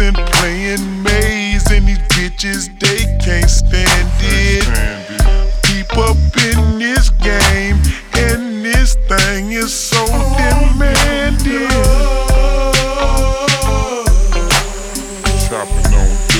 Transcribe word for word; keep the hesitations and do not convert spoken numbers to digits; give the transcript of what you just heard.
and playing maze, and these bitches, they can't stand it. Keep up in this game, and this thing is so demanding. Chopping on